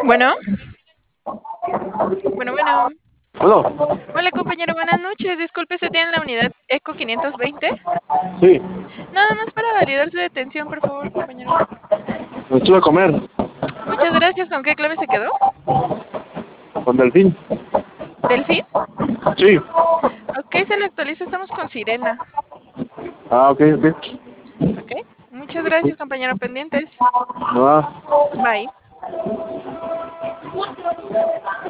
Bueno, bueno. Bueno, Hola compañero, buenas noches. Disculpe, ¿se tiene la unidad ECO 520? sí, Nada más para validar su detención, por favor, compañero. me estuve a comer Muchas gracias. ¿Con qué clave se quedó? con Delfín. ¿Delfín? Sí. Ok, se le actualiza. Estamos con Sirena. Ah, ok, ok. Ok. Muchas gracias, compañero. Pendientes. Ah. Bye.